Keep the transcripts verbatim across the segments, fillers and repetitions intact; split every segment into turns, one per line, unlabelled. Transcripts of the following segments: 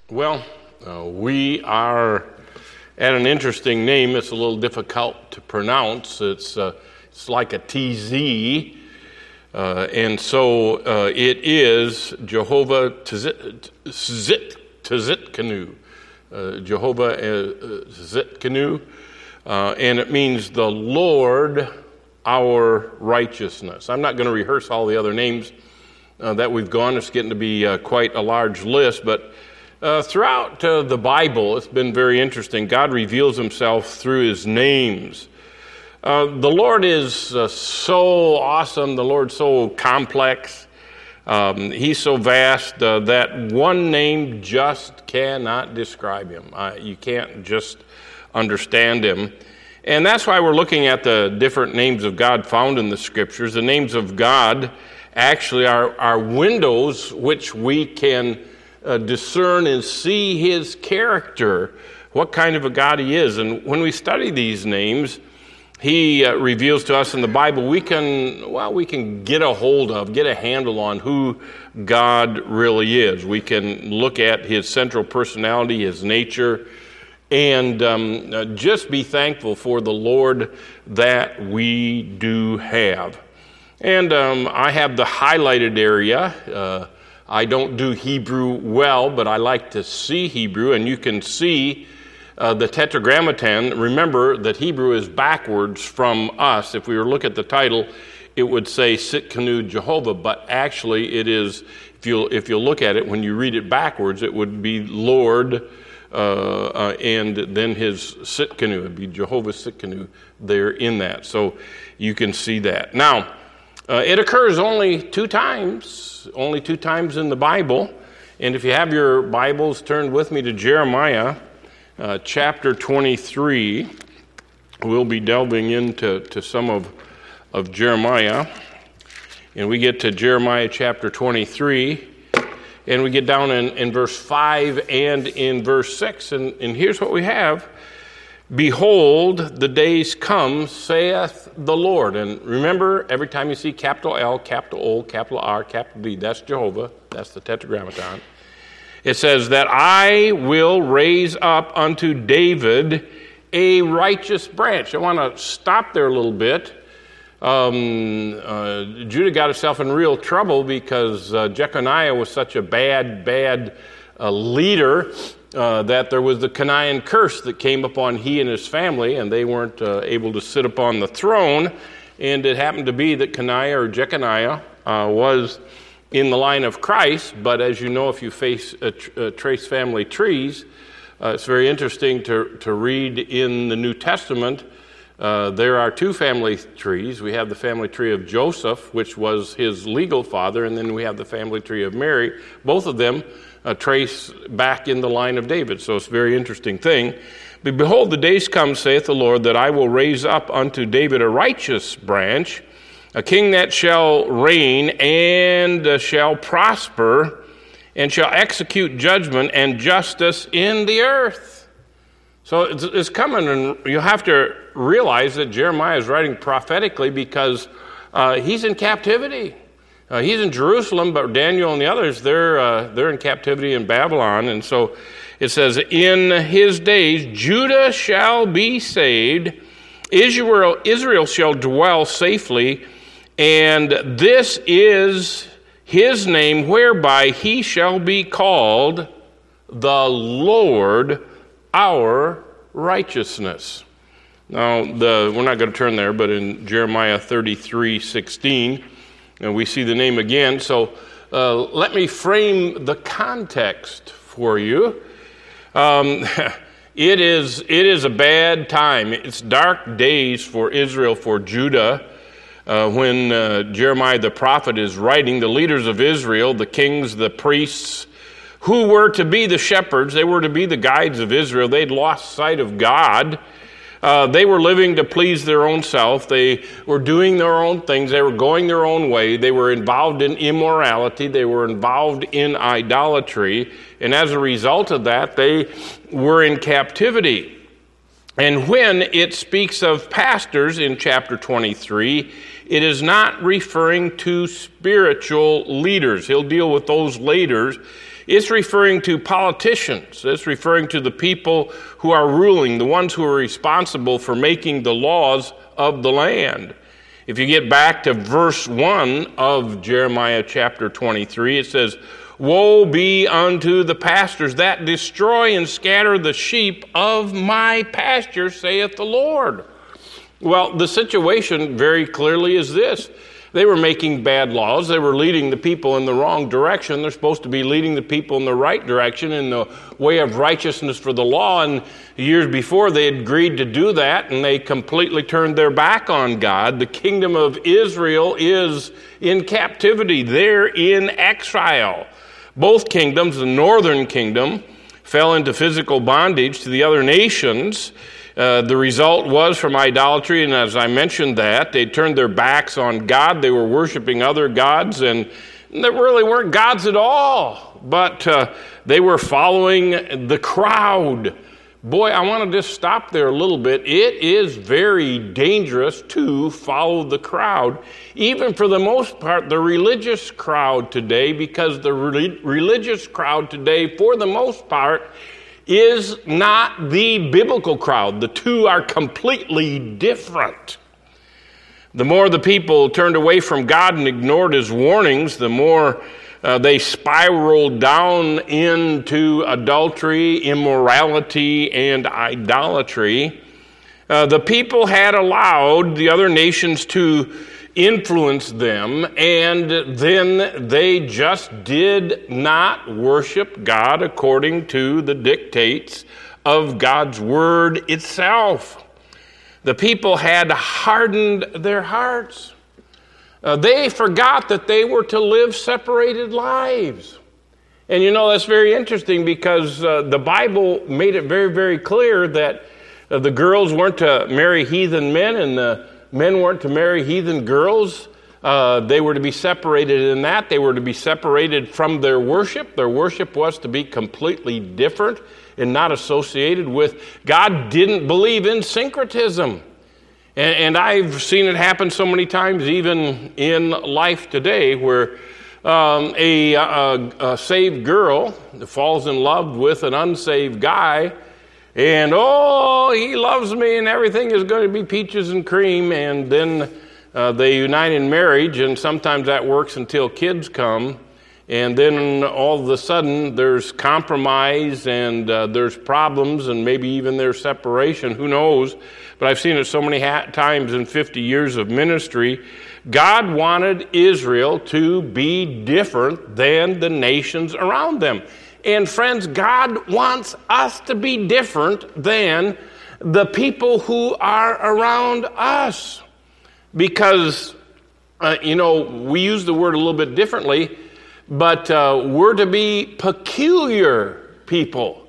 Well, uh, we are at an interesting name. It's a little difficult to pronounce. It's uh, it's like a T Z, uh, and so uh, it is Jehovah Tsidkenu, uh, Jehovah Tsidkenu, uh, and it means the Lord our righteousness. I'm not going to rehearse all the other names uh, that we've gone. It's getting to be uh, quite a large list, but Uh, throughout uh, the Bible, it's been very interesting. God reveals himself through his names. Uh, the Lord is uh, so awesome. The Lord's so complex. Um, he's so vast uh, that one name just cannot describe him. Uh, you can't just understand him. And that's why we're looking at the different names of God found in the Scriptures. The names of God actually are, are windows which we can Uh, discern and see his character, what kind of a God he is. And when we study these names, he uh, reveals to us in the Bible, we can, well, we can get a hold of, get a handle on who God really is. We can look at his central personality, his nature, and um, uh, just be thankful for the Lord that we do have. And um, I have the highlighted area. Uh, I don't do Hebrew well, but I like to see Hebrew, and you can see uh, the Tetragrammaton. Remember that Hebrew is backwards from us. If we were to look at the title, it would say Tsidkenu Jehovah, but actually it is, if you'll, if you'll look at it, when you read it backwards, it would be Lord, uh, uh, and then his Tsidkenu. It would be Jehovah Tsidkenu there in that. So you can see that. Now, Uh, it occurs only two times, only two times in the Bible. And if you have your Bibles, turn with me to Jeremiah uh, chapter twenty-three. We'll be delving into to some of, of Jeremiah. And we get to Jeremiah chapter twenty-three, and we get down in, in verse five and in verse six. And, and here's what we have. Behold, the days come, saith the Lord. And remember, every time you see capital L, capital O, capital R, capital D, that's Jehovah. That's the Tetragrammaton. It says that I will raise up unto David a righteous branch. I want to stop there a little bit. Um, uh, Judah got herself in real trouble because uh, Jeconiah was such a bad, bad uh, leader. Uh, that there was the Canaanite curse that came upon he and his family, and they weren't uh, able to sit upon the throne. And it happened to be that Caniah or Jeconiah uh, was in the line of Christ. But as you know, if you face uh, tr- uh, trace family trees, uh, it's very interesting to, to read in the New Testament. Uh, there are two family trees. We have the family tree of Joseph, which was his legal father, and then we have the family tree of Mary. Both of them Uh, trace back in the line of David. So it's a very interesting thing. But behold, the days come, saith the Lord, that I will raise up unto David a righteous branch, a king that shall reign and uh, shall prosper, and shall execute judgment and justice in the earth. So it's, it's coming, and you have to realize that Jeremiah is writing prophetically because uh, he's in captivity. Uh, he's in Jerusalem, but Daniel and the others, they're uh, they're in captivity in Babylon. And so it says, in his days Judah shall be saved, Israel, Israel shall dwell safely, and this is his name whereby he shall be called the Lord our righteousness. Now, the, we're not going to turn there, but in Jeremiah thirty-three sixteen, and we see the name again. So uh, let me frame the context for you. Um, it is it is a bad time. It's dark days for Israel, for Judah. Uh, when uh, Jeremiah the prophet is writing, the leaders of Israel, the kings, the priests, who were to be the shepherds, they were to be the guides of Israel. They'd lost sight of God. Uh, they were living to please their own self. They were doing their own things. They were going their own way. They were involved in immorality. They were involved in idolatry. And as a result of that, they were in captivity. And when it speaks of pastors in chapter twenty-three, it is not referring to spiritual leaders. He'll deal with those leaders It's referring to politicians. It's referring to the people who are ruling, the ones who are responsible for making the laws of the land. If you get back to verse one of Jeremiah chapter twenty-three, it says, "Woe be unto the pastors that destroy and scatter the sheep of my pasture, saith the Lord." Well, the situation very clearly is this. They were making bad laws. They were leading the people in the wrong direction. They're supposed to be leading the people in the right direction in the way of righteousness for the law. And years before, they had agreed to do that, and they completely turned their back on God. The kingdom of Israel is in captivity. They're in exile. Both kingdoms, the northern kingdom, fell into physical bondage to the other nations. Uh, the result was from idolatry, and as I mentioned that, they turned their backs on God. They were worshiping other gods, and they really weren't gods at all, but uh, they were following the crowd. Boy, I want to just stop there a little bit. It is very dangerous to follow the crowd, even for the most part, the religious crowd today, because the re- religious crowd today, for the most part, is not the biblical crowd. The two are completely different. The more the people turned away from God and ignored his warnings, the more uh, they spiraled down into adultery, immorality, and idolatry. Uh, the people had allowed the other nations to influence them, and then they just did not worship God according to the dictates of God's word itself. The people had hardened their hearts. Uh, they forgot that they were to live separated lives. And you know, that's very interesting because uh, the Bible made it very, very clear that uh, the girls weren't to marry heathen men and the men weren't to marry heathen girls. Uh, they were to be separated in that. They were to be separated from their worship. Their worship was to be completely different and not associated with. God didn't believe in syncretism. And, and I've seen it happen so many times, even in life today, where um, a, a, a saved girl falls in love with an unsaved guy, and, oh, he loves me, and everything is going to be peaches and cream. And then uh, they unite in marriage, and sometimes that works until kids come. And then all of a sudden, there's compromise, and uh, there's problems, and maybe even there's separation. Who knows? But I've seen it so many ha- times in fifty years of ministry. God wanted Israel to be different than the nations around them. And friends, God wants us to be different than the people who are around us. Because, uh, you know, we use the word a little bit differently, but uh, we're to be peculiar people.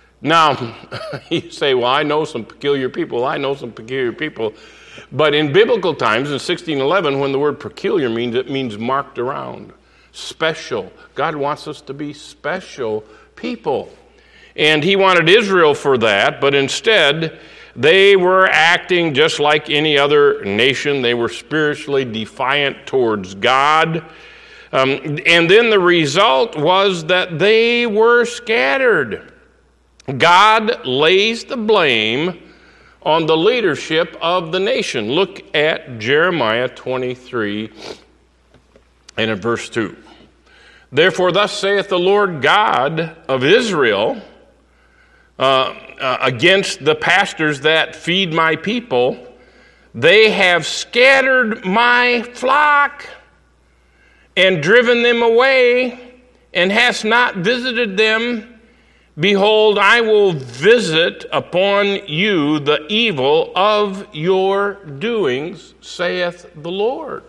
Now, you say, well, I know some peculiar people. I know some peculiar people. But in biblical times, in sixteen eleven, when the word peculiar means, it means marked around. Special. God wants us to be special people. And he wanted Israel for that, but instead they were acting just like any other nation. They were spiritually defiant towards God. Um, and then the result was that they were scattered. God lays the blame on the leadership of the nation. Look at Jeremiah twenty-three and in verse two. Therefore, thus saith the Lord God of Israel uh, uh, against the pastors that feed my people, they have scattered my flock and driven them away, and hast not visited them. Behold, I will visit upon you the evil of your doings, saith the Lord.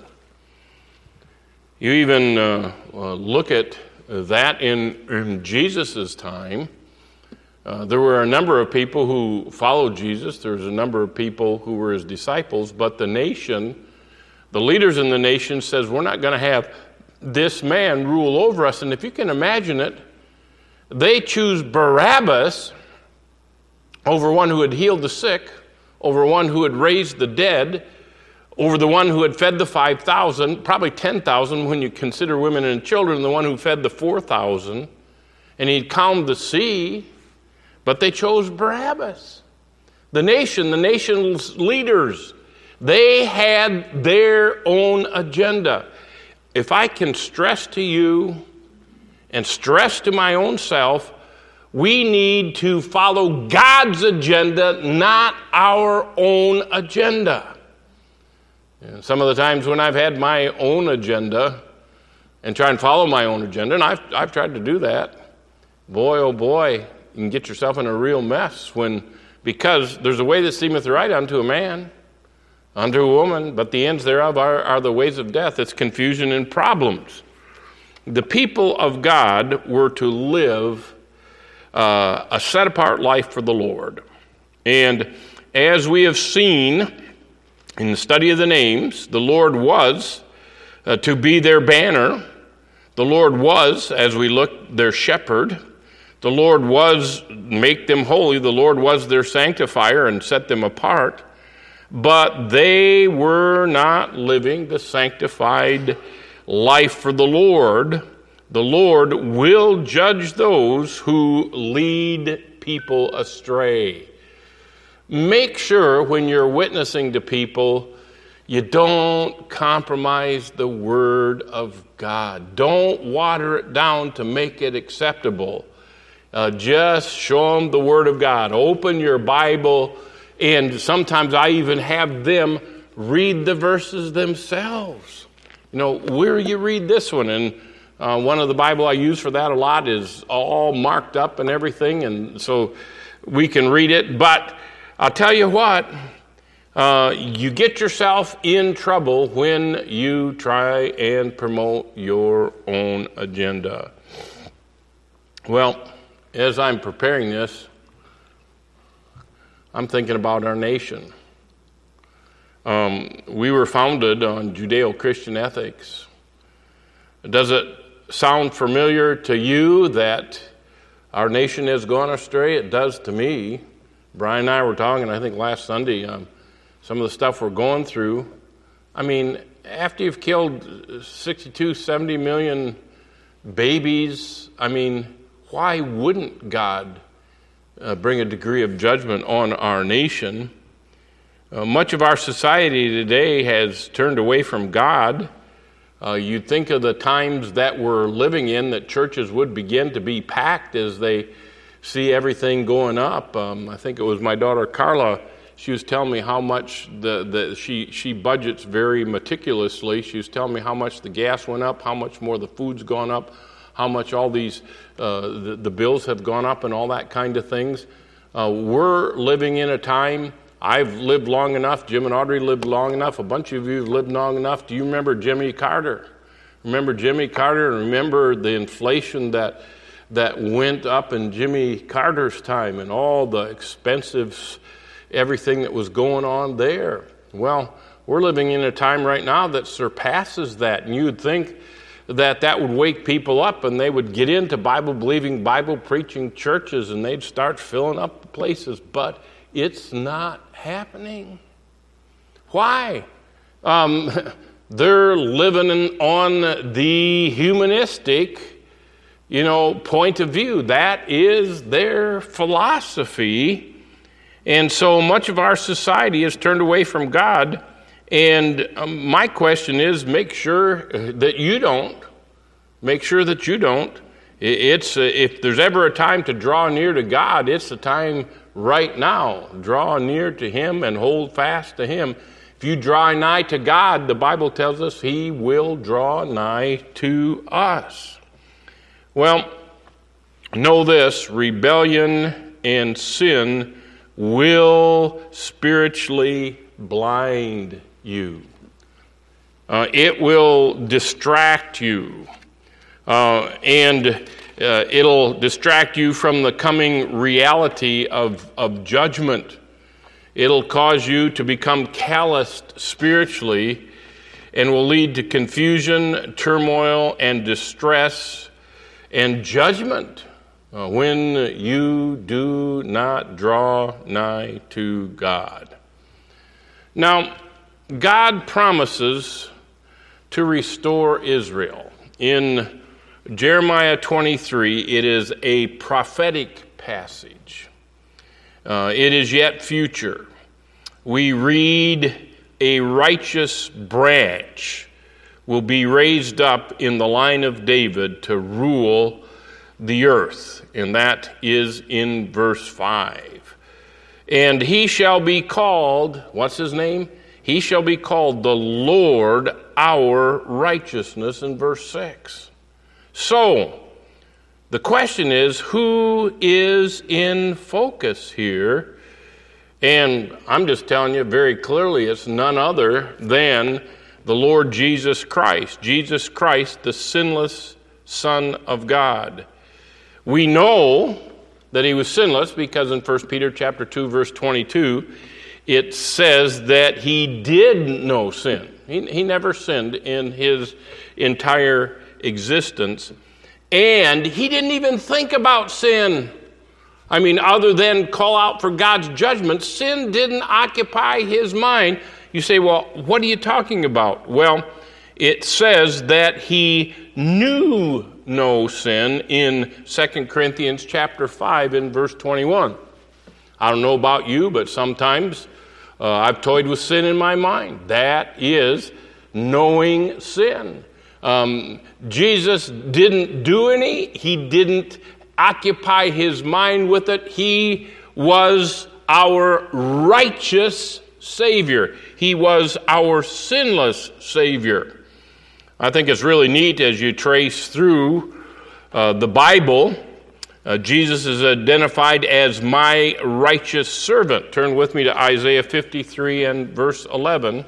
You even uh, uh, look at that in, in Jesus' time. Uh, there were a number of people who followed Jesus. There was a number of people who were his disciples. But the nation, the leaders in the nation says, we're not going to have this man rule over us. And if you can imagine it, they choose Barabbas over one who had healed the sick, over one who had raised the dead, over the one who had fed the five thousand, probably ten thousand when you consider women and children, the one who fed the four thousand. and he'd calmed the sea, but they chose Barabbas. The nation, the nation's leaders, they had their own agenda. If I can stress to you and stress to my own self, we need to follow God's agenda, not our own agenda. And some of the times when I've had my own agenda and try and follow my own agenda, and I've, I've tried to do that, boy, oh boy, you can get yourself in a real mess when, because there's a way that seemeth right unto a man, unto a woman, but the ends thereof are, are the ways of death. It's confusion and problems. The people of God were to live uh, a set-apart life for the Lord. And as we have seen in the study of the names, the Lord was uh, to be their banner. The Lord was, as we look, their shepherd. The Lord was, make them holy. The Lord was their sanctifier and set them apart. But they were not living the sanctified life for the Lord. The Lord will judge those who lead people astray. Make sure when you're witnessing to people, you don't compromise the Word of God. Don't water it down to make it acceptable. Uh, just show them the Word of God. Open your Bible, and sometimes I even have them read the verses themselves. You know, where you read this one, and uh, one of the Bible I use for that a lot is all marked up and everything, and so we can read it. But I'll tell you what, uh, you get yourself in trouble when you try and promote your own agenda. Well, as I'm preparing this, I'm thinking about our nation. Um, we were founded on Judeo-Christian ethics. Does it sound familiar to you that our nation has gone astray? It does to me. Brian and I were talking, I think last Sunday, um, some of the stuff we're going through. I mean, after you've killed sixty-two, seventy million babies, I mean, why wouldn't God uh, bring a degree of judgment on our nation? Uh, much of our society today has turned away from God. Uh, you'd think of the times that we're living in that churches would begin to be packed as they see everything going up. Um, I think it was my daughter Carla. She was telling me how much the, the she she budgets very meticulously. She was telling me how much the gas went up, how much more the food's gone up, how much all these uh, the, the bills have gone up, and all that kind of things. Uh, we're living in a time. I've lived long enough. Jim and Audrey lived long enough. A bunch of you have lived long enough. Do you remember Jimmy Carter? Remember Jimmy Carter, and remember the inflation that that went up in Jimmy Carter's time, and all the expensive everything that was going on there. Well, we're living in a time right now that surpasses that, and you'd think that that would wake people up and they would get into Bible-believing, Bible-preaching churches and they'd start filling up the places, but it's not happening. Why? Um, they're living on the humanistic, you know, point of view. That is their philosophy. And so much of our society has turned away from God. And um, my question is, make sure that you don't. Make sure that you don't. It's uh, if there's ever a time to draw near to God, it's the time right now. Draw near to Him and hold fast to Him. If you draw nigh to God, the Bible tells us He will draw nigh to us. Well, know this, rebellion and sin will spiritually blind you. Uh, it will distract you. Uh, and uh, it'll distract you from the coming reality of, of judgment. It'll cause you to become calloused spiritually and will lead to confusion, turmoil, and distress and judgment uh, when you do not draw nigh to God. Now, God promises to restore Israel. In Jeremiah twenty-three, it is a prophetic passage. Uh, it is yet future. We read a righteous branch will be raised up in the line of David to rule the earth, and that is in verse five. And he shall be called, what's his name? He shall be called the Lord our righteousness in verse six. So, the question is, who is in focus here? And I'm just telling you very clearly, it's none other than the Lord Jesus Christ. Jesus Christ, the sinless Son of God. We know that he was sinless because in First Peter chapter two, verse twenty-two, it says that he did know sin. He, he never sinned in his entire existence. And he didn't even think about sin. I mean, other than call out for God's judgment, sin didn't occupy his mind. You say, well, what are you talking about? Well, it says that he knew no sin in Second Corinthians chapter five and verse twenty-one. I don't know about you, but sometimes uh, I've toyed with sin in my mind. That is knowing sin. Um, Jesus didn't do any. He didn't occupy his mind with it. He was our righteous Savior. He was our sinless Savior. I think it's really neat as you trace through uh, the Bible. Uh, Jesus is identified as my righteous servant. Turn with me to Isaiah fifty-three and verse eleven.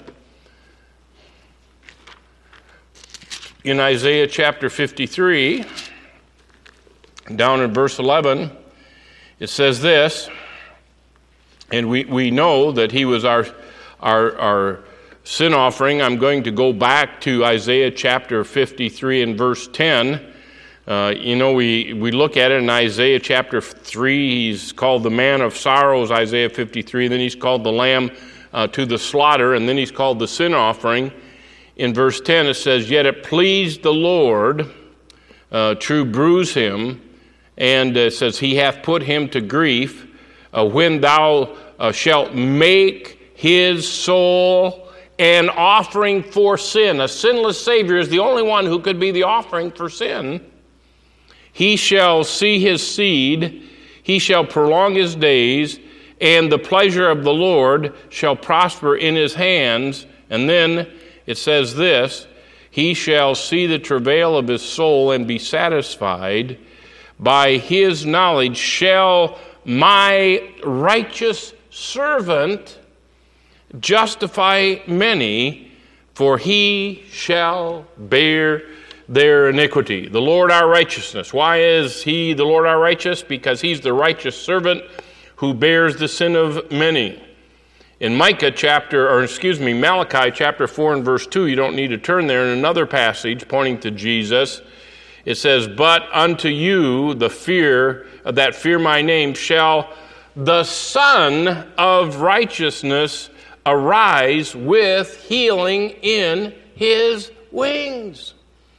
In Isaiah chapter fifty-three, down in verse eleven, it says this, and we, we know that he was our, our, our sin offering. I'm going to go back to Isaiah chapter fifty-three and verse ten. Uh, you know, we, we look at it in Isaiah chapter three. He's called the man of sorrows, Isaiah fifty-three. Then he's called the lamb uh, to the slaughter. And then he's called the sin offering. In verse ten, it says, yet it pleased the Lord uh, to bruise him. And it says, he hath put him to grief. Uh, when thou uh, shalt make his soul an offering for sin. A sinless Savior is the only one who could be the offering for sin. He shall see his seed, he shall prolong his days, and the pleasure of the Lord shall prosper in his hands. And then it says this, he shall see the travail of his soul and be satisfied. By his knowledge shall my righteous servant justify many, for he shall bear their iniquity. The Lord our righteousness. Why is he the Lord our righteous? Because he's the righteous servant who bears the sin of many. In Micah chapter, or excuse me, Malachi chapter four and verse two, you don't need to turn there, in another passage pointing to Jesus, it says, but unto you the fear, that fear my name, shall the Son of righteousness arise with healing in his wings.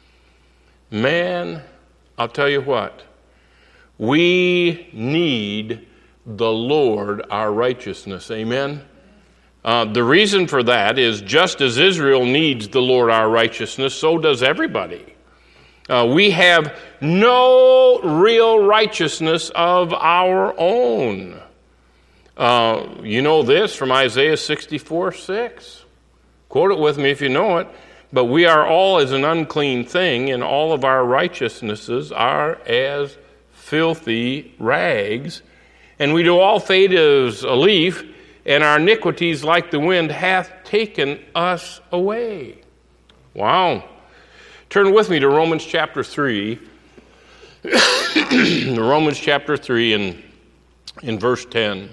Man, I'll tell you what, we need the Lord our righteousness. Amen? Uh, the reason for that is just as Israel needs the Lord our righteousness, so does everybody. Uh, we have no real righteousness of our own. Uh, you know this from Isaiah sixty-four six. Quote it with me if you know it. But we are all as an unclean thing, and all of our righteousnesses are as filthy rags. And we do all fade as a leaf, and our iniquities like the wind hath taken us away. Wow. Turn with me to Romans chapter three. Romans chapter three and in verse ten.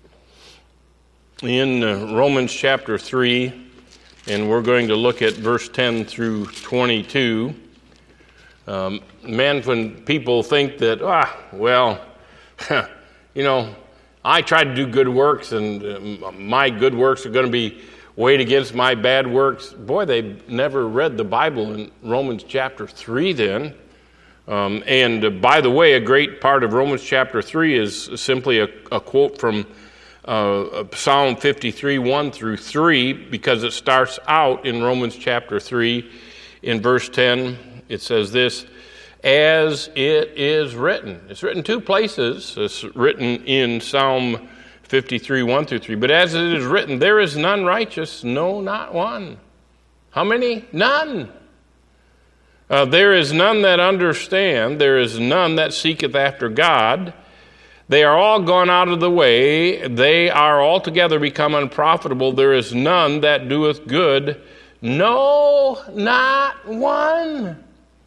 In uh, Romans chapter three, and we're going to look at verse ten through twenty-two. Um, man, when people think that, ah, well, you know, I try to do good works, and uh, my good works are going to be weighed against my bad works. Boy, they never read the Bible in Romans chapter three then. Um, and uh, by the way, a great part of Romans chapter three is simply a, a quote from uh, Psalm fifty-three, one through three, because it starts out in Romans chapter three in verse ten. It says this, as it is written. It's written two places. It's written in Psalm fifty-three, one through three. But as it is written, there is none righteous, no, not one. How many? None. Uh, there is none that understand. There is none that seeketh after God. They are all gone out of the way. They are altogether become unprofitable. There is none that doeth good. No, not one.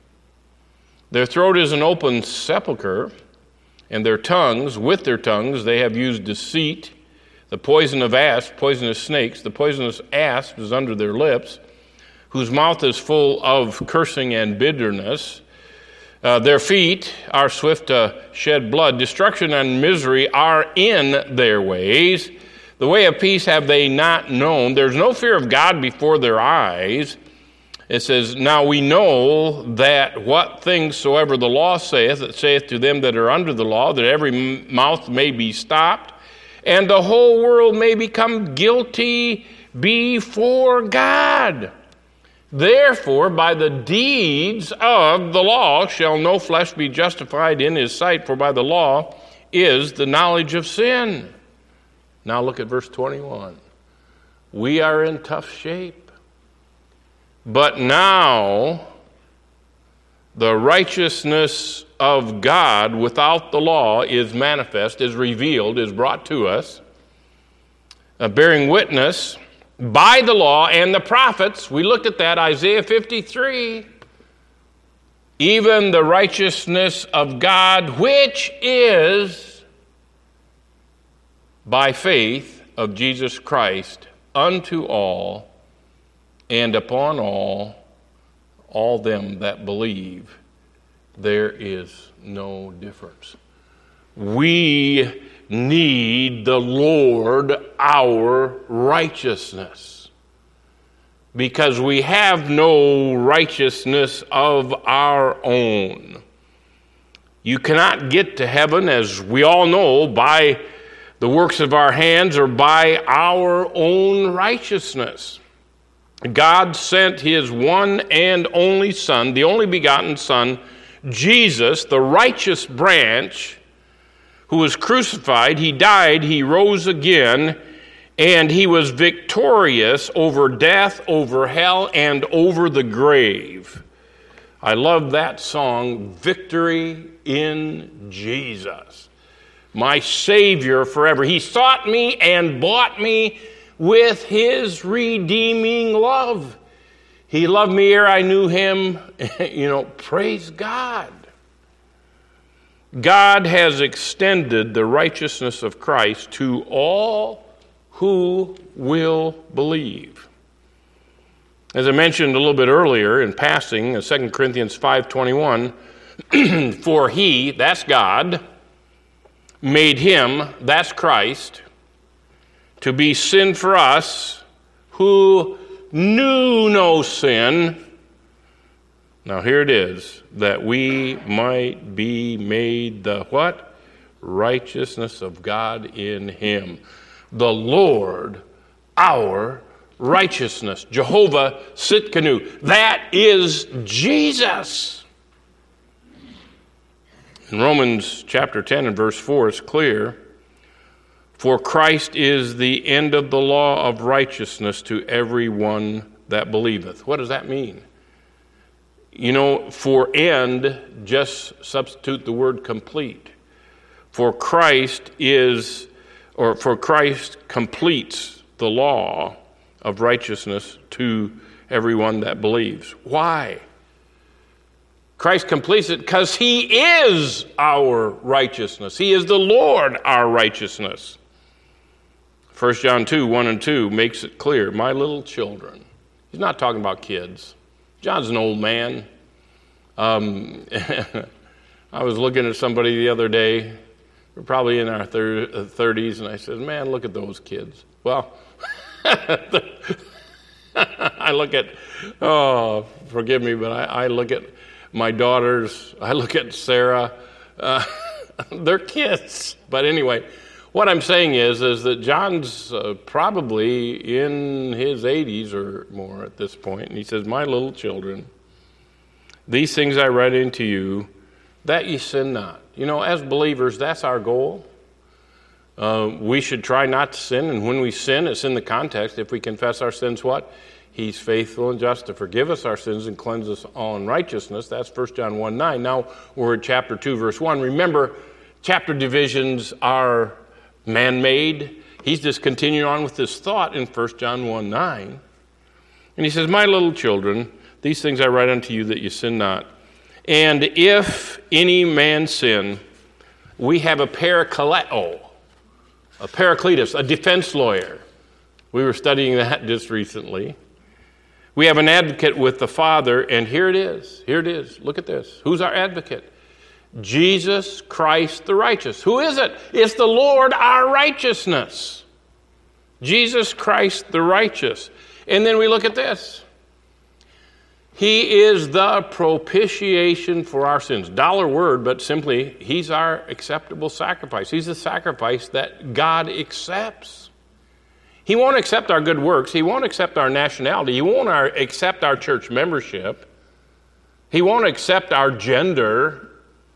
Their throat is an open sepulchre, and their tongues, with their tongues, they have used deceit. The poison of asps, poisonous snakes, the poisonous asp is under their lips, whose mouth is full of cursing and bitterness. Uh, their feet are swift to shed blood. Destruction and misery are in their ways. The way of peace have they not known. There's no fear of God before their eyes. It says, now we know that what things soever the law saith, it saith to them that are under the law, that every mouth may be stopped, and the whole world may become guilty before God. Therefore, by the deeds of the law shall no flesh be justified in his sight, for by the law is the knowledge of sin. Now look at verse twenty-one. We are in tough shape. But now the righteousness of God without the law is manifest, is revealed, is brought to us, uh, bearing witness by the law and the prophets. We looked at that, Isaiah fifty-three. Even the righteousness of God, which is by faith of Jesus Christ unto all and upon all, all them that believe. There is no difference. We need the Lord our righteousness, because we have no righteousness of our own. You cannot get to heaven, as we all know, by the works of our hands or by our own righteousness. God sent his one and only Son, the only begotten Son, Jesus, the righteous branch, who was crucified. He died, he rose again, and he was victorious over death, over hell, and over the grave. I love that song, Victory in Jesus, my Savior forever. He sought me and bought me with his redeeming love. He loved me ere I knew him. You know, praise God. God has extended the righteousness of Christ to all who will believe. As I mentioned a little bit earlier in passing, in Second Corinthians five twenty-one, for he, that's God, made him, that's Christ, to be sin for us who knew no sin. Now here it is, that we might be made the what? Righteousness of God in him. The Lord, our righteousness. Jehovah Sitkanu. That is Jesus. In Romans chapter ten and verse four, it's clear. For Christ is the end of the law of righteousness to every one that believeth. What does that mean? You know, for end, just substitute the word complete. For Christ is, or for Christ completes the law of righteousness to everyone that believes. Why? Christ completes it because he is our righteousness. He is the Lord our righteousness. First John two, one and two makes it clear. My little children. He's not talking about kids. John's an old man. Um, I was looking at somebody the other day. We're probably in our thirties, and I said, man, look at those kids. Well, I look at, oh, forgive me, but I, I look at my daughters. I look at Sarah. Uh, they're kids. But anyway, what I'm saying is, is that John's uh, probably in his eighties or more at this point, and he says, my little children, these things I write unto you, that ye sin not. You know, as believers, that's our goal. Uh, we should try not to sin, and when we sin, it's in the context. If we confess our sins, what? He's faithful and just to forgive us our sins and cleanse us all unrighteousness. That's First John one nine. Now we're in chapter two, verse one. Remember, chapter divisions are man-made. He's just continuing on with this thought in First John one nine. And he says, my little children, these things I write unto you that you sin not. And if any man sin, we have a parakaleo, a paracletus, a defense lawyer. We were studying that just recently. We have an advocate with the Father, and here it is. Here it is. Look at this. Who's our advocate? Jesus Christ the righteous. Who is it? It's the Lord our righteousness. Jesus Christ the righteous. And then we look at this. He is the propitiation for our sins. Dollar word, but simply, he's our acceptable sacrifice. He's the sacrifice that God accepts. He won't accept our good works. He won't accept our nationality. He won't our, accept our church membership. He won't accept our gender.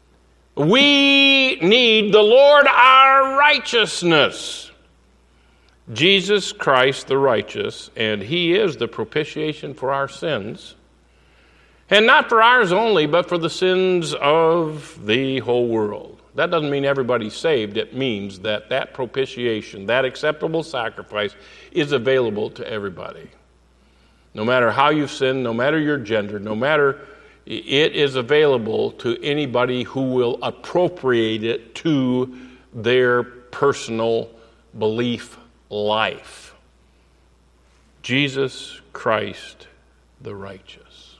We need the Lord our righteousness. Jesus Christ the righteous, and he is the propitiation for our sins. And not for ours only, but for the sins of the whole world. That doesn't mean everybody's saved. It means that that propitiation, that acceptable sacrifice, is available to everybody. No matter how you've sinned, no matter your gender, no matter, it is available to anybody who will appropriate it to their personal belief life. Jesus Christ the righteous.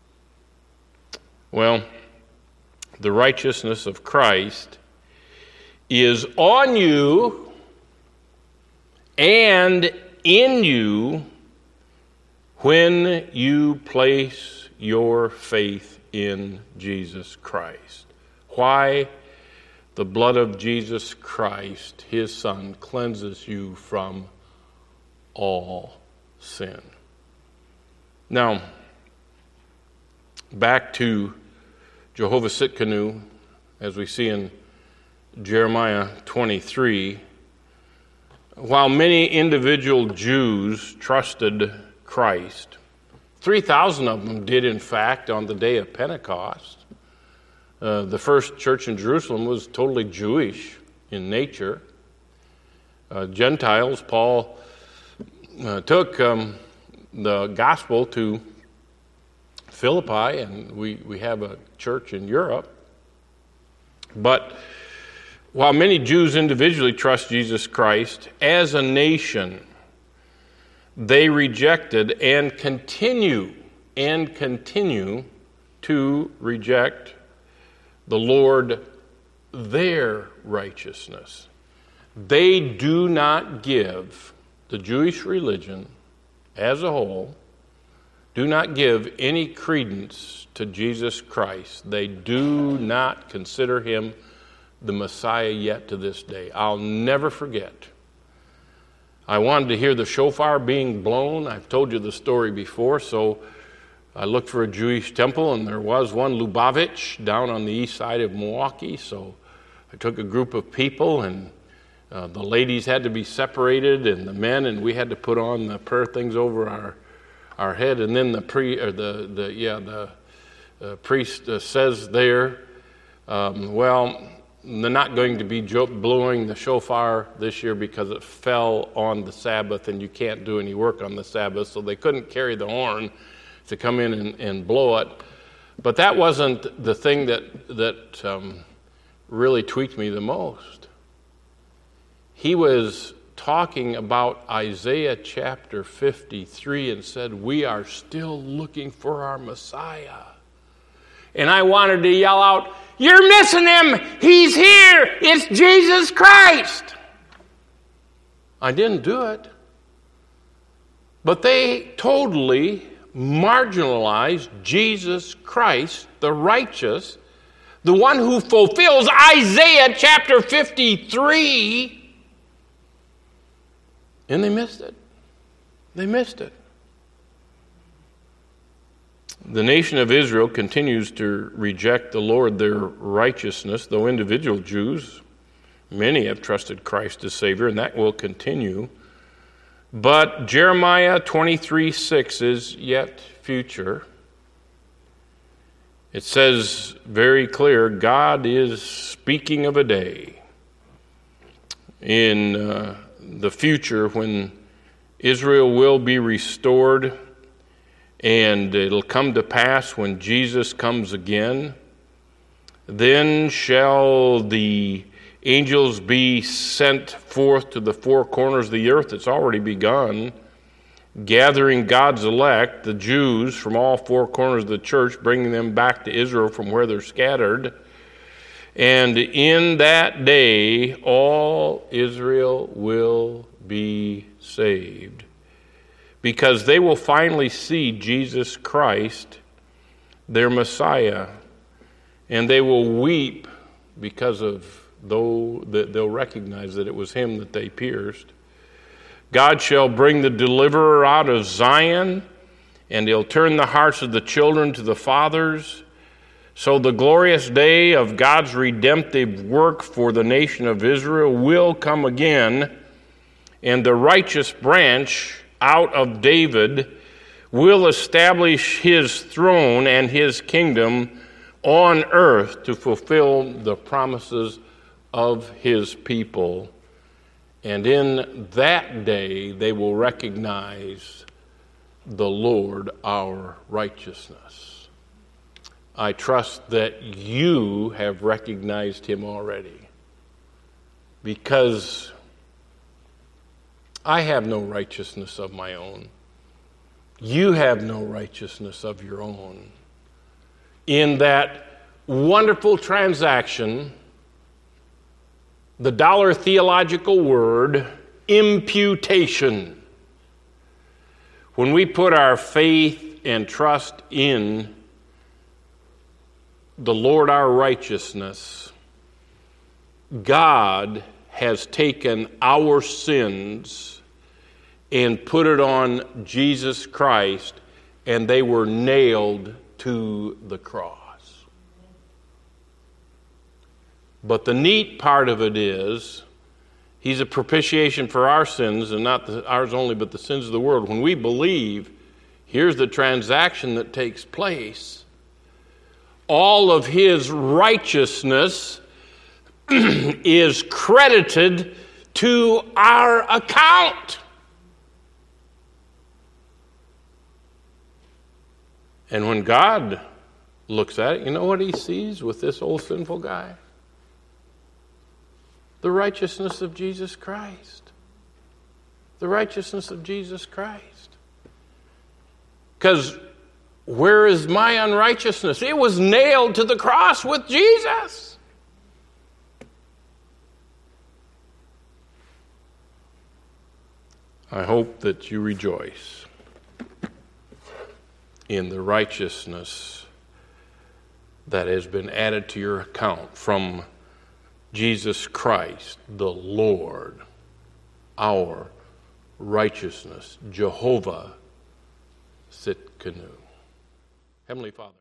Well, the righteousness of Christ is on you and in you when you place your faith in Jesus Christ. Why? The blood of Jesus Christ, his Son, cleanses you from all sin. Now, back to Jehovah Tsidkenu, as we see in Jeremiah twenty-three, while many individual Jews trusted Christ, three thousand of them did, in fact, on the day of Pentecost. Uh, the first church in Jerusalem was totally Jewish in nature. Uh, Gentiles, Paul uh, took um, the gospel to Philippi, and we, we have a church in Europe. But while many Jews individually trust Jesus Christ, as a nation, they rejected and continue and continue to reject the Lord, their righteousness. They do not give the Jewish religion as a whole, do not give any credence to Jesus Christ. They do not consider him the Messiah yet to this day. I'll never forget. I wanted to hear the shofar being blown. I've told you the story before, so I looked for a Jewish temple, and there was one, Lubavitch, down on the east side of Milwaukee. So I took a group of people, and uh, the ladies had to be separated, and the men, and we had to put on the prayer things over our our head. And then the pre, or the the yeah the uh, priest uh, says there, um, well, they're not going to be blowing the shofar this year because it fell on the Sabbath, and you can't do any work on the Sabbath, so they couldn't carry the horn to come in and, and blow it. But that wasn't the thing that that um, really tweaked me the most. He was talking about Isaiah chapter fifty-three and said, we are still looking for our Messiah. And I wanted to yell out, you're missing him! He's here! It's Jesus Christ! I didn't do it. But they totally marginalize Jesus Christ, the righteous, the one who fulfills Isaiah chapter fifty-three, and they missed it. They missed it. The nation of Israel continues to reject the Lord, their righteousness, though individual Jews, many have trusted Christ as Savior, and that will continue. But Jeremiah twenty-three six is yet future. It says very clear, God is speaking of a day in uh, the future when Israel will be restored, and it'll come to pass when Jesus comes again. Then shall the angels be sent forth to the four corners of the earth. It's already begun, gathering God's elect, the Jews, from all four corners of the church, bringing them back to Israel from where they're scattered. And in that day, all Israel will be saved, because they will finally see Jesus Christ, their Messiah, and they will weep because of, though they'll recognize that it was him that they pierced. God shall bring the deliverer out of Zion, and he'll turn the hearts of the children to the fathers. So the glorious day of God's redemptive work for the nation of Israel will come again, and the righteous branch out of David will establish his throne and his kingdom on earth to fulfill the promises of his people. And in that day, they will recognize the Lord our righteousness. I trust that you have recognized him already, because I have no righteousness of my own. You have no righteousness of your own. In that wonderful transaction, the dollar theological word, imputation. When we put our faith and trust in the Lord our righteousness, God has taken our sins and put it on Jesus Christ, and they were nailed to the cross. But the neat part of it is, he's a propitiation for our sins, and not the, ours only, but the sins of the world. When we believe, here's the transaction that takes place. All of his righteousness is credited to our account. And when God looks at it, you know what he sees with this old sinful guy? The righteousness of Jesus Christ. The righteousness of Jesus Christ. Because where is my unrighteousness? It was nailed to the cross with Jesus. I hope that you rejoice in the righteousness that has been added to your account from Jesus Christ, the Lord, our righteousness, Jehovah Tsidkenu. Heavenly Father.